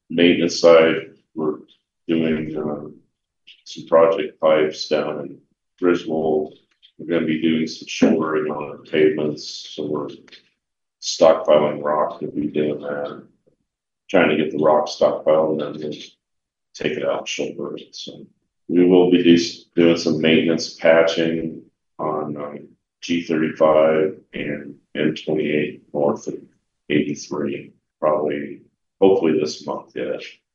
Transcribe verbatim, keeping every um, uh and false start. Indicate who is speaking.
Speaker 1: maintenance side, we're doing um, some project pipes down in Griswold. We're gonna be doing some shouldering on our pavements, so we're stockpiling rock to be doing that. Trying to get the rock stockpiled and then we'll take it out and shoulder it. So we will be do, doing some maintenance patching on um, G thirty-five and N twenty-eight north of eighty-three, probably, hopefully this month, yeah.